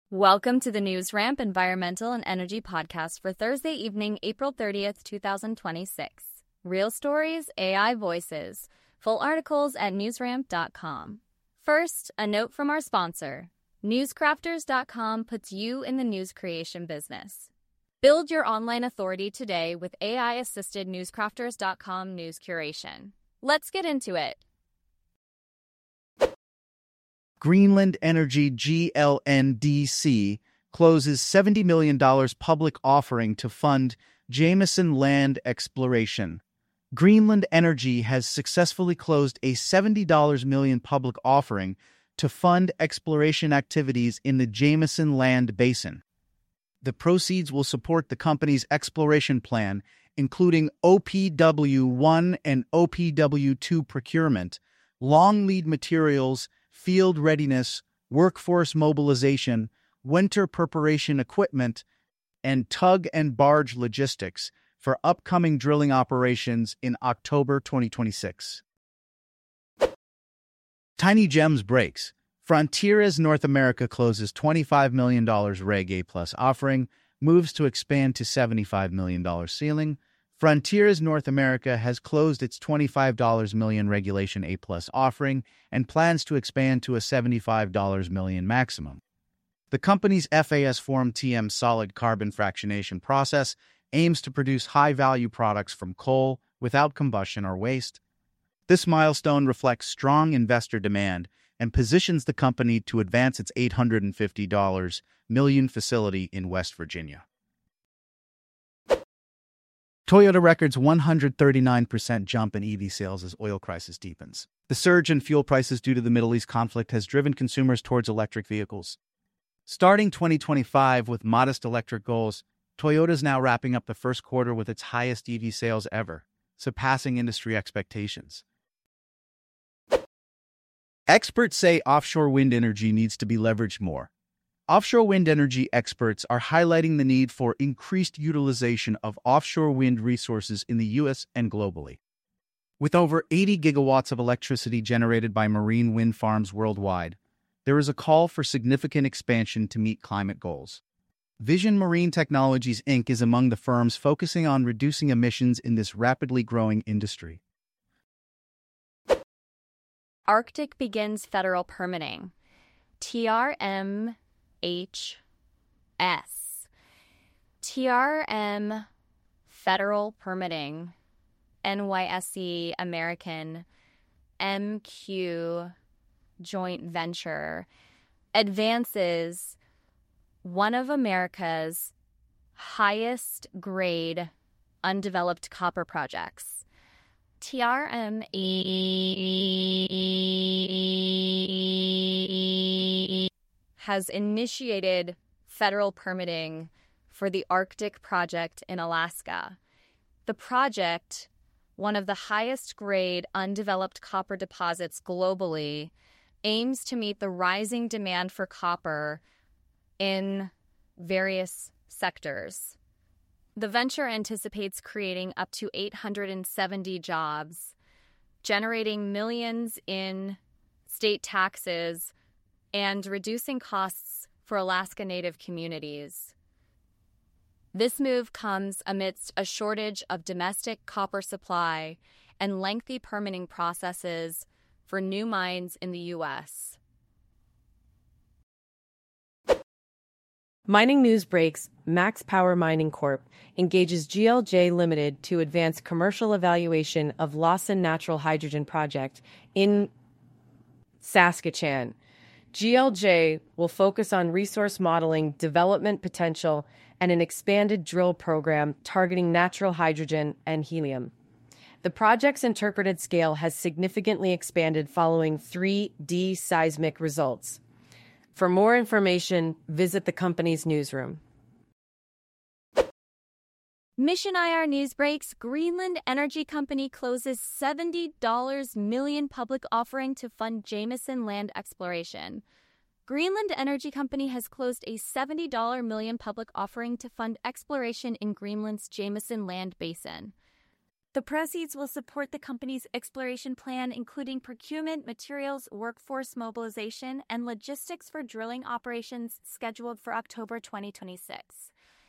Welcome to the News Ramp Environmental and Energy Podcast for Thursday evening, April 30th, 2026. Real stories, AI voices. Full articles at newsramp.com. First, a note from our sponsor. Newscrafters.com puts you in the news creation business. Build your online authority today with AI-assisted Newscrafters.com news curation. Let's get into it. Greenland Energy GLNDC closes $70 million public offering to fund Jameson land exploration. Greenland Energy has successfully closed a $70 million public offering to fund exploration activities in the Jameson land basin. The proceeds will support the company's exploration plan, including OPW-1 and OPW-2 procurement, long lead materials, field readiness, workforce mobilization, winter preparation equipment, and tug and barge logistics for upcoming drilling operations in October 2026. Tiny Gems breaks. Frontiers North America closes $25 million Reg A+ offering, moves to expand to $75 million ceiling. Frontiers North America has closed its $25 million Regulation A+ offering and plans to expand to a $75 million maximum. The company's FAS Form TM solid carbon fractionation process aims to produce high-value products from coal without combustion or waste. This milestone reflects strong investor demand and positions the company to advance its $850 million facility in West Virginia. Toyota records 139% jump in EV sales as oil crisis deepens. The surge in fuel prices due to the Middle East conflict has driven consumers towards electric vehicles. Starting 2025 with modest electric goals, Toyota is now wrapping up the first quarter with its highest EV sales ever, surpassing industry expectations. Experts say offshore wind energy needs to be leveraged more. Offshore wind energy experts are highlighting the need for increased utilization of offshore wind resources in the U.S. and globally. With over 80 gigawatts of electricity generated by marine wind farms worldwide, there is a call for significant expansion to meet climate goals. Vision Marine Technologies, Inc. is among the firms focusing on reducing emissions in this rapidly growing industry. Arctic begins federal permitting. TRM Federal Permitting, NYSE American MQ Joint Venture advances one of America's highest grade undeveloped copper projects. TRME has initiated federal permitting for the Arctic project in Alaska. The project, one of the highest grade undeveloped copper deposits globally, aims to meet the rising demand for copper in various sectors. The venture anticipates creating up to 870 jobs, generating millions in state taxes, and reducing costs for Alaska Native communities. This move comes amidst a shortage of domestic copper supply and lengthy permitting processes for new mines in the U.S. Mining news breaks. Max Power Mining Corp. engages GLJ Limited to advance commercial evaluation of Lawson Natural Hydrogen Project in Saskatchewan. GLJ will focus on resource modeling, development potential, and an expanded drill program targeting natural hydrogen and helium. The project's interpreted scale has significantly expanded following 3D seismic results. For more information, visit the company's newsroom. Mission IR News breaks. Greenland Energy Company closes $70 million public offering to fund Jameson land exploration. Greenland Energy Company has closed a $70 million public offering to fund exploration in Greenland's Jameson land basin. The proceeds will support the company's exploration plan, including procurement, materials, workforce mobilization, and logistics for drilling operations scheduled for October 2026.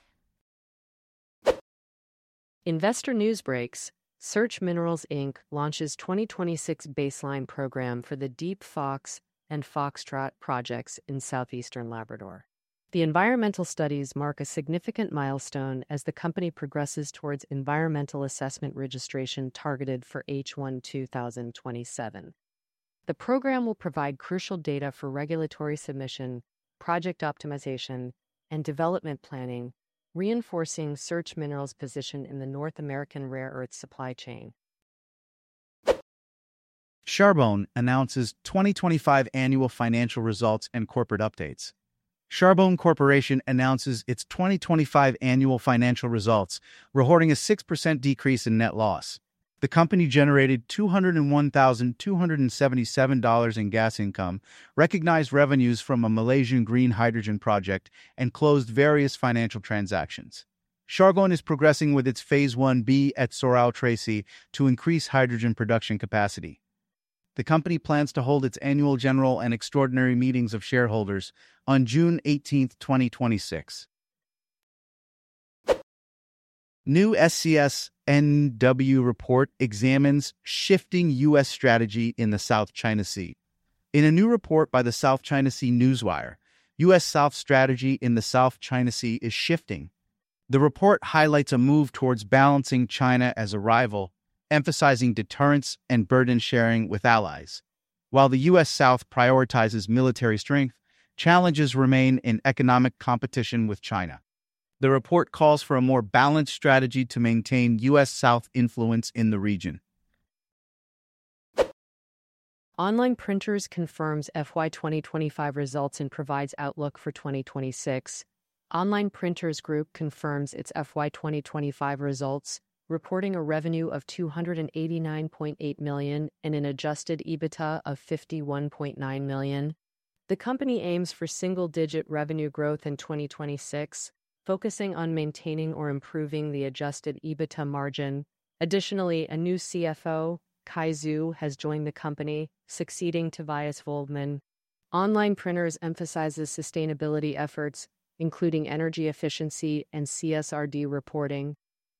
Investor news breaks. Search Minerals Inc. launches 2026 baseline program for the Deep Fox and Foxtrot projects in southeastern Labrador. The environmental studies mark a significant milestone as the company progresses towards environmental assessment registration targeted for H1 2027. The program will provide crucial data for regulatory submission, project optimization, and development planning, reinforcing Search Minerals' position in the North American rare earth supply chain. Charbone announces 2025 annual financial results and corporate updates. Charbone Corporation announces its 2025 annual financial results, reporting a 6% decrease in net loss. The company generated $201,277 in gas income, recognized revenues from a Malaysian green hydrogen project, and closed various financial transactions. Charbone is progressing with its Phase 1B at Sorel Tracy to increase hydrogen production capacity. The company plans to hold its annual general and extraordinary meetings of shareholders on June 18, 2026. New SCS NW report examines shifting U.S. strategy in the South China Sea. In a new report by the South China Sea Newswire, U.S. South strategy in the South China Sea is shifting. The report highlights a move towards balancing China as a rival, emphasizing deterrence and burden sharing with allies. While the U.S. South prioritizes military strength, challenges remain in economic competition with China. The report calls for a more balanced strategy to maintain U.S. South influence in the region. Online Printers confirms FY 2025 results and provides outlook for 2026. Online Printers Group confirms its FY 2025 results, reporting a revenue of $289.8 million and an adjusted EBITDA of $51.9 million. The company aims for single-digit revenue growth in 2026, focusing on maintaining or improving the adjusted EBITDA margin. Additionally, a new CFO, Kai Zhu, has joined the company, succeeding Tobias Voldman. Online Printers emphasizes sustainability efforts, including energy efficiency and CSRD reporting.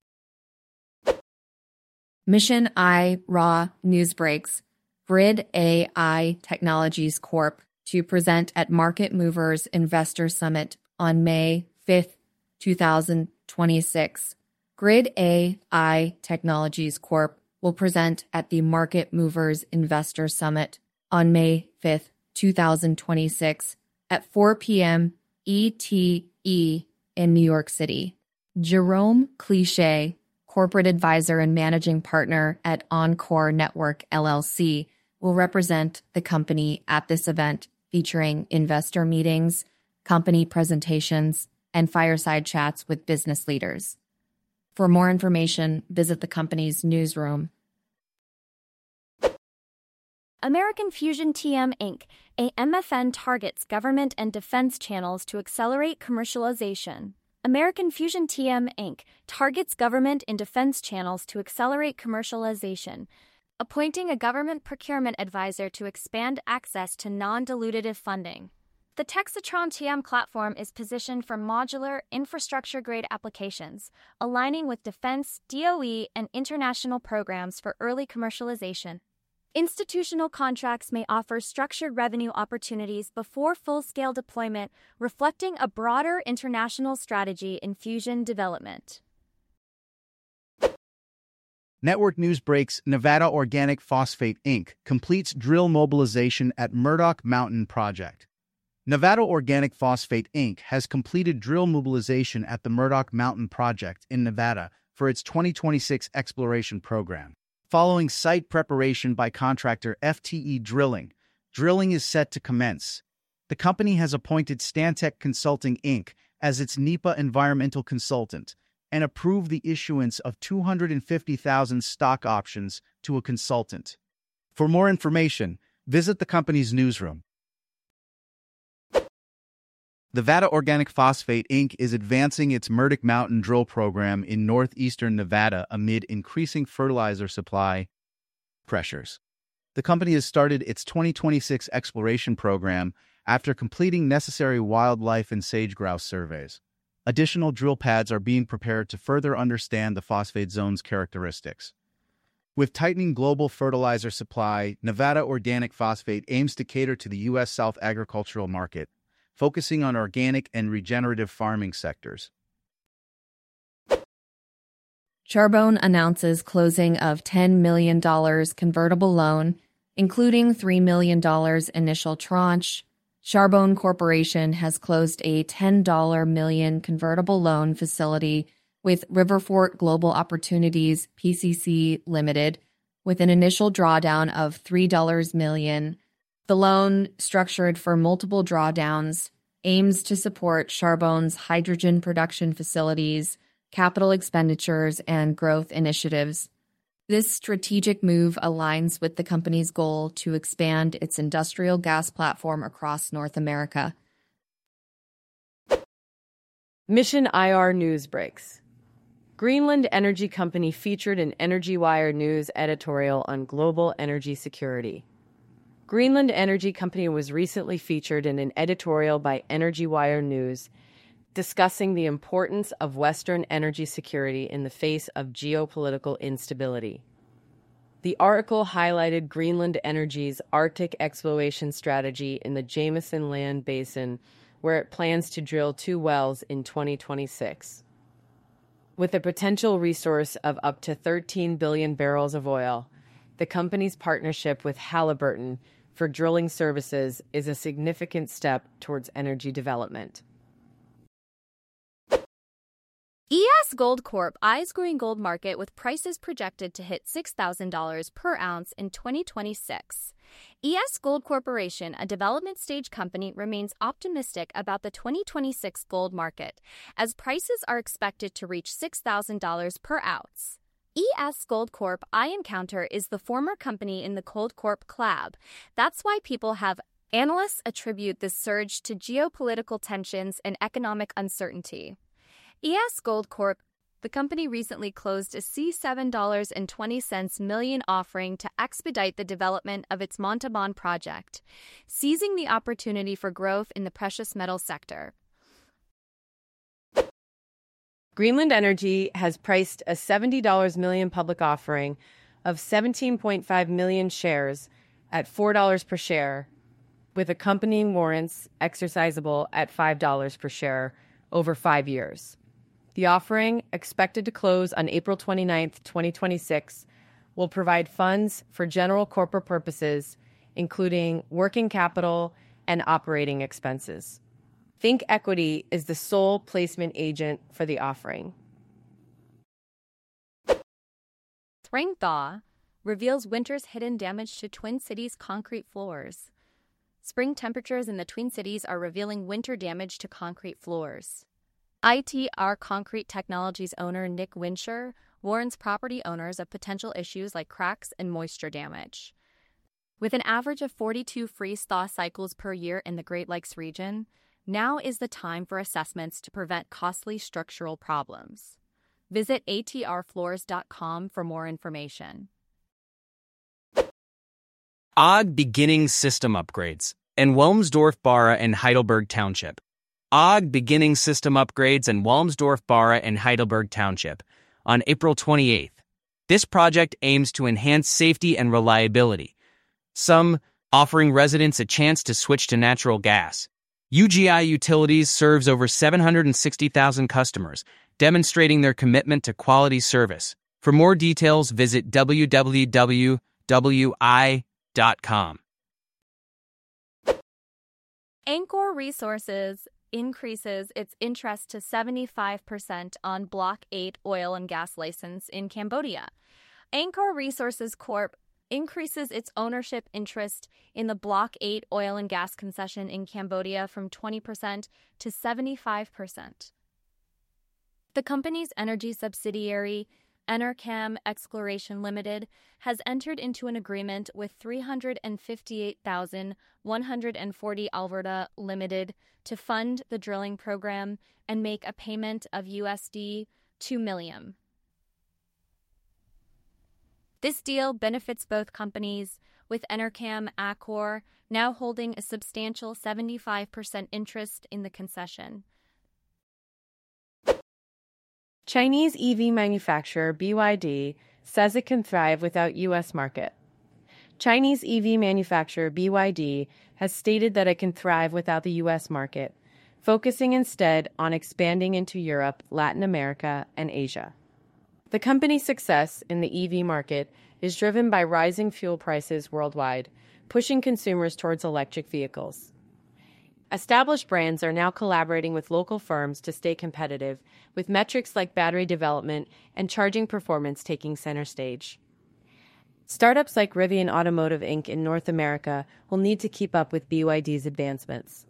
Mission I Raw News Breaks. Grid AI Technologies Corp. to present at Market Movers Investor Summit on May 5th, 2026. Grid AI Technologies Corp. will present at the Market Movers Investor Summit on May 5th, 2026 at 4 p.m. ETE in New York City. Jerome Cliche, corporate advisor and managing partner at Encore Network LLC, will represent the company at this event, featuring investor meetings, company presentations, and fireside chats with business leaders. For more information, visit the company's newsroom. American Fusion TM Inc., a MFN, targets government and defense channels to accelerate commercialization. American Fusion TM Inc. targets government and defense channels to accelerate commercialization, appointing a government procurement advisor to expand access to non-dilutive funding. The Texatron TM platform is positioned for modular, infrastructure-grade applications, aligning with defense, DOE, and international programs for early commercialization. Institutional contracts may offer structured revenue opportunities before full-scale deployment, reflecting a broader international strategy in fusion development. Network news breaks. Nevada Organic Phosphate Inc. completes drill mobilization at Murdoch Mountain Project. Nevada Organic Phosphate Inc. has completed drill mobilization at the Murdoch Mountain Project in Nevada for its 2026 exploration program. Following site preparation by contractor FTE Drilling, drilling is set to commence. The company has appointed Stantec Consulting Inc. as its NEPA environmental consultant and approved the issuance of 250,000 stock options to a consultant. For more information, visit the company's newsroom. Nevada Organic Phosphate Inc. is advancing its Murdoch Mountain drill program in northeastern Nevada amid increasing fertilizer supply pressures. The company has started its 2026 exploration program after completing necessary wildlife and sage-grouse surveys. Additional drill pads are being prepared to further understand the phosphate zone's characteristics. With tightening global fertilizer supply, Nevada Organic Phosphate aims to cater to the U.S. South agricultural market, focusing on organic and regenerative farming sectors. Charbone announces closing of $10 million convertible loan, including $3 million initial tranche. Charbone Corporation has closed a $10 million convertible loan facility with Riverfort Global Opportunities PCC Limited, with an initial drawdown of $3 million. The loan, structured for multiple drawdowns, aims to support Charbone's hydrogen production facilities, capital expenditures, and growth initiatives. This strategic move aligns with the company's goal to expand its industrial gas platform across North America. Mission IR News Breaks. Greenland Energy Company featured an EnergyWire News editorial on global energy security. Greenland Energy Company was recently featured in an editorial by EnergyWire News discussing the importance of Western energy security in the face of geopolitical instability. The article highlighted Greenland Energy's Arctic exploration strategy in the Jameson Land Basin, where it plans to drill 2 wells in 2026. With a potential resource of up to 13 billion barrels of oil, the company's partnership with Halliburton for drilling services is a significant step towards energy development. ES Gold Corp eyes growing gold market with prices projected to hit $6,000 per ounce in 2026. ES Gold Corporation, a development stage company, remains optimistic about the 2026 gold market, as prices are expected to reach $6,000 per ounce. ES Gold Corp I Encounter is the former company in the Gold Corp collab. That's why analysts attribute this surge to geopolitical tensions and economic uncertainty. ES Gold Corp, the company recently closed a $7.20 million offering to expedite the development of its Montalban project, seizing the opportunity for growth in the precious metal sector. Greenland Energy has priced a $70 million public offering of 17.5 million shares at $4 per share, with accompanying warrants exercisable at $5 per share over 5 years. The offering, expected to close on April 29, 2026, will provide funds for general corporate purposes, including working capital and operating expenses. Think Equity is the sole placement agent for the offering. Spring thaw reveals winter's hidden damage to Twin Cities concrete floors. Spring temperatures in the Twin Cities are revealing winter damage to concrete floors. ITR Concrete Technologies owner Nick Winsher warns property owners of potential issues like cracks and moisture damage. With an average of 42 freeze-thaw cycles per year in the Great Lakes region, now is the time for assessments to prevent costly structural problems. Visit atrfloors.com for more information. OG beginning system upgrades in Wilmsdorf-Barre and Heidelberg Township. OG beginning system upgrades in Wilmsdorf-Barre and Heidelberg Township on April 28th. This project aims to enhance safety and reliability, some offering residents a chance to switch to natural gas. UGI Utilities serves over 760,000 customers, demonstrating their commitment to quality service. For more details, visit www.wi.com. Ancor Resources increases its interest to 75% on Block 8 oil and gas license in Cambodia. Ancor Resources Corp increases its ownership interest in the Block 8 oil and gas concession in Cambodia from 20% to 75%. The company's energy subsidiary, Enercam Exploration Limited has entered into an agreement with 358,140 Alberta Limited to fund the drilling program and make a payment of USD $2 million. This deal benefits both companies, with Enercam Accor now holding a substantial 75% interest in the concession. Chinese EV manufacturer BYD says it can thrive without U.S. market. Chinese EV manufacturer BYD has stated that it can thrive without the U.S. market, focusing instead on expanding into Europe, Latin America, and Asia. The company's success in the EV market is driven by rising fuel prices worldwide, pushing consumers towards electric vehicles. Established brands are now collaborating with local firms to stay competitive, with metrics like battery development and charging performance taking center stage. Startups like Rivian Automotive Inc. in North America will need to keep up with BYD's advancements.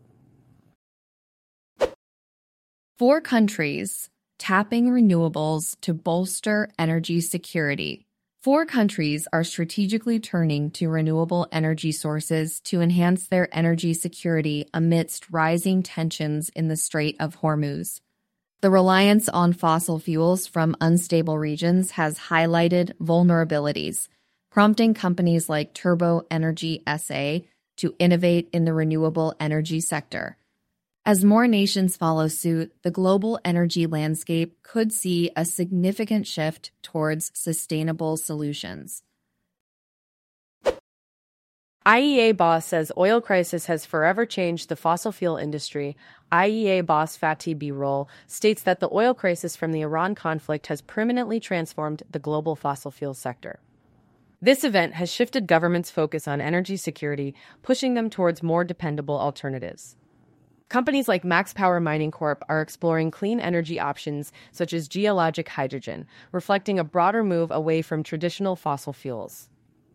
4 countries tapping renewables to bolster energy security. 4 countries are strategically turning to renewable energy sources to enhance their energy security amidst rising tensions in the Strait of Hormuz. The reliance on fossil fuels from unstable regions has highlighted vulnerabilities, prompting companies like Turbo Energy SA to innovate in the renewable energy sector. As more nations follow suit, the global energy landscape could see a significant shift towards sustainable solutions. IEA boss says oil crisis has forever changed the fossil fuel industry. IEA boss Fatih Birol states that the oil crisis from the Iran conflict has permanently transformed the global fossil fuel sector. This event has shifted governments' focus on energy security, pushing them towards more dependable alternatives. Companies like Max Power Mining Corp are exploring clean energy options such as geologic hydrogen, reflecting a broader move away from traditional fossil fuels.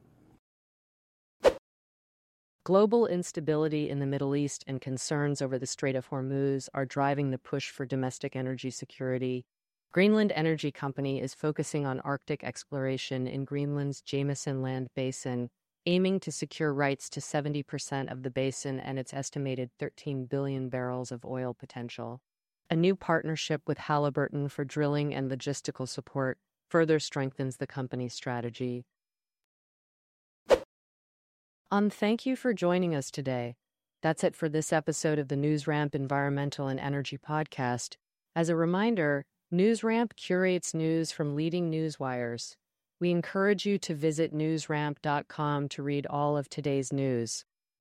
Global instability in the Middle East and concerns over the Strait of Hormuz are driving the push for domestic energy security. Greenland Energy Company is focusing on Arctic exploration in Greenland's Jameson Land Basin, aiming to secure rights to 70% of the basin and its estimated 13 billion barrels of oil potential. A new partnership with Halliburton for drilling and logistical support further strengthens the company's strategy. Thank you for joining us today. That's it for this episode of the NewsRamp Environmental and Energy Podcast. As a reminder, NewsRamp curates news from leading news wires. We encourage you to visit newsramp.com to read all of today's news.